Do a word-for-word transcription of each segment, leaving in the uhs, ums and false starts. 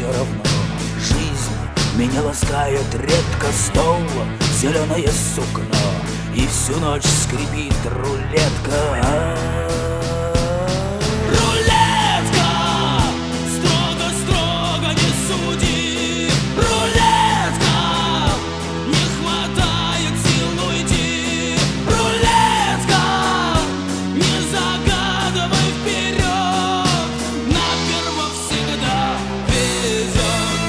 равно. Жизнь меня ласкает редко стол, зеленое сукно, и всю ночь скрипит рулетка. Рулетка! Строго-строго не суди. Рулетка! Не хватает сил уйти. Рулетка! Не загадывай вперед, наперво всегда везет.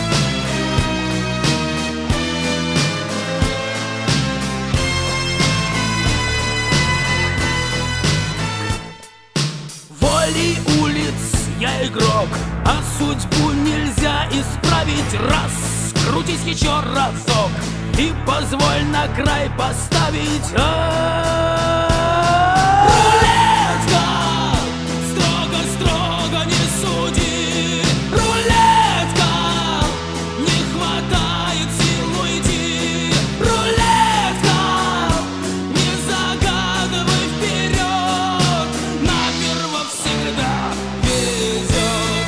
Волей улиц я игрок, а судьбу нельзя исправить. Раз, крутись еще разок и позволь на край поставить. Рулетка! Строго-строго не суди. Рулетка! Не хватает сил уйти. Рулетка! Не загадывай вперед, наперво всегда везет.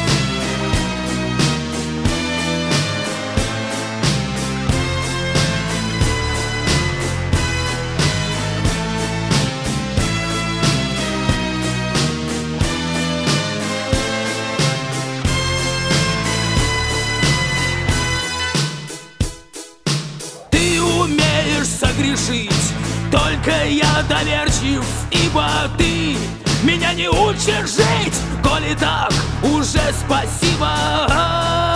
Ты умеешь согрешить, только я доверчив, ибо ты меня не учишь жить. Коли так, уже спасибо.